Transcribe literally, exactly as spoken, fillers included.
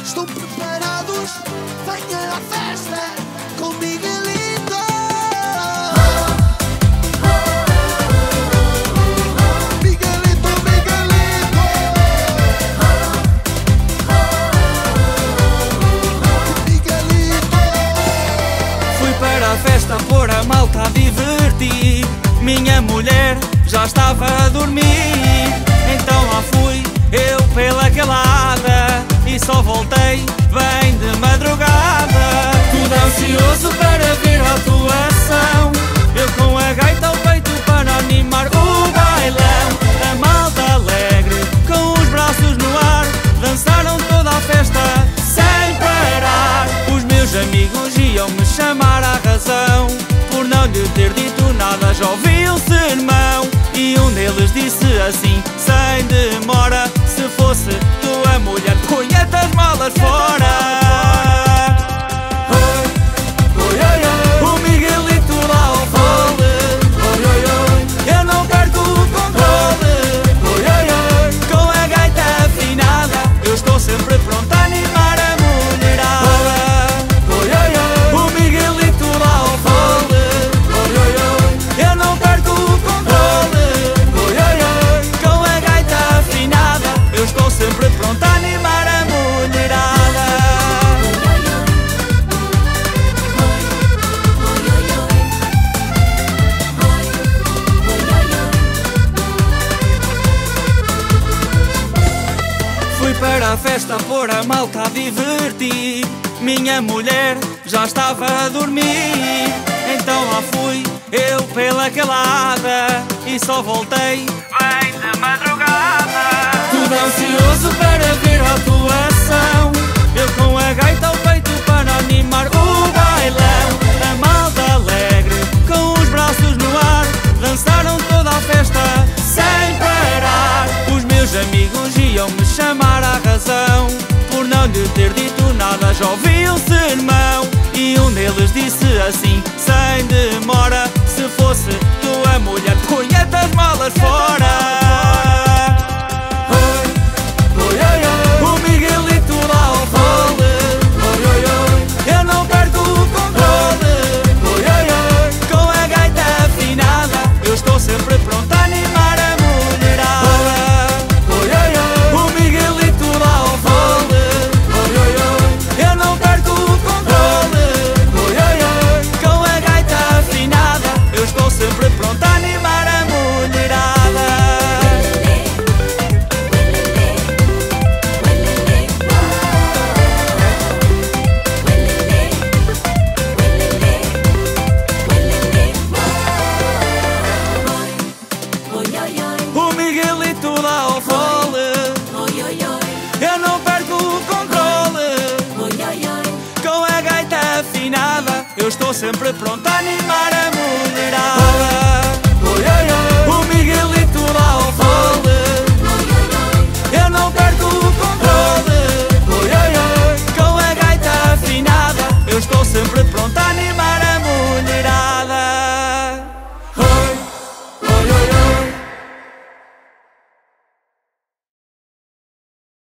Estão preparados? Venha à festa com Miguelito. Miguelito, Miguelito. Miguelito. Fui para a festa pôr a malta a divertir. Minha mulher já estava a dormir. Então lá fui eu pela calada e só voltei bem de madrugada. Tudo ansioso para ver a atuação, eu com a gaita ao peito para animar o bailão. A malta alegre com os braços no ar dançaram toda a festa sem parar. Os meus amigos iam-me chamar à razão por não lhe ter dito nada, já ouvi um sermão. E um deles disse assim, sem demora: se fosse tua mulher, punha-te as malas fora. Oi, oi, oi, oi. O Miguelito lá ao vole. Oi, oi, oi. Eu não perco o controle. Oi, oi, oi. Com a gaita afinada, eu estou sempre pronto a animar a mulherada. Oi, oi, oi. O Miguelito lá ao vole. Oi, oi, oi. Eu não perco o controle. Oi, oi, oi. Com a gaita afinada, eu estou sempre pronto a animar a mulherada. Fui para a festa pôr a malta a divertir. Minha mulher já estava a dormir. Então lá fui eu pela calada e só voltei bem de madrugada. Tudo ansioso para ver a atuação, eu com a gaita ao peito para animar o bailão. A malta alegre com os braços no ar dançaram toda a festa sem parar. Os meus amigos iam-me chamar à razão por não lhe ter dito nada, já ouvi um sermão. E um deles disse assim, sem demora: se fosse tua mulher, punha-te as malas fora. Oi, oi, oi, oi. O Miguelito lá ao vole. Oi, oi, oi. Eu não perco o controle. Oi, oi, oi. Com a gaita afinada, eu estou sempre pronto a animar a mulherada. Oi, oi, oi. O Miguelito lá ao vole. Oi, oi, oi. Eu não perco o controle. Oi, oi, oi. Com a gaita afinada, eu estou sempre pronto a animar a mulherada. O Miguelito lá ao vole. Eu não perco o controle. Com a gaita afinada, eu estou sempre pronto a animar